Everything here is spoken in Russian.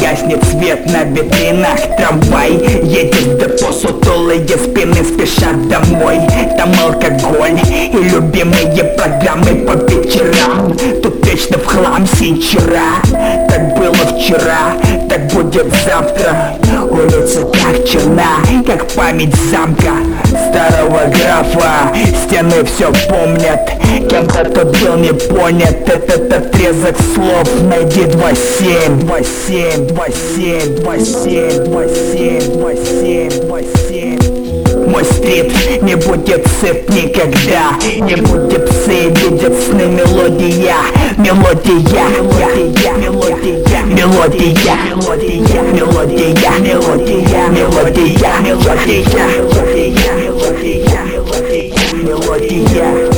яснит свет на витринах. Трамвай едет в депо, сутулые спины спешат домой. Там алкоголь и любимые программы по вечерам. Тут вечно в хлам сенчера. Так было вчера, так будет завтра. Улица так черна, как память замка старого графа. Стены все помнят, кем-то тут был не понят этот отрезок слов. Найди 27, 27, 27, 27, 27, 27, 27. Мой стрит не будет сыт никогда. Не будет псы, видят сны. Мелодия, мелодия, мелодия, мелодия, мелодия, мелодия, мелодия, мелодия, мелодия, мелодия, мелодия, мелодия, мелодия, мелодия.